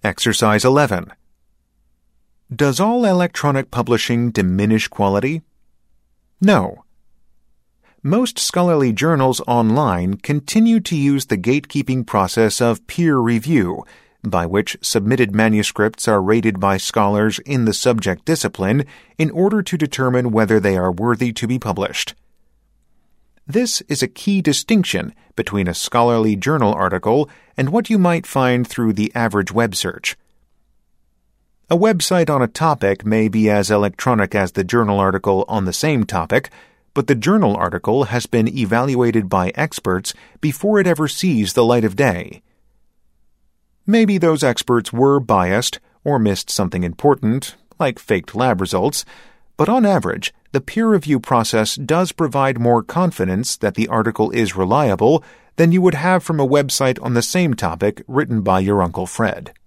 Exercise 11. Does all electronic publishing diminish quality? No. Most scholarly journals online continue to use the gatekeeping process of peer review, by which submitted manuscripts are rated by scholars in the subject discipline in order to determine whether they are worthy to be published. This is a key distinction between a scholarly journal article and what you might find through the average web search. A website on a topic may be as electronic as the journal article on the same topic, but the journal article has been evaluated by experts before it ever sees the light of day. Maybe those experts were biased or missed something important, like faked lab results, but on average, the peer review process does provide more confidence that the article is reliable than you would have from a website on the same topic written by your Uncle Fred.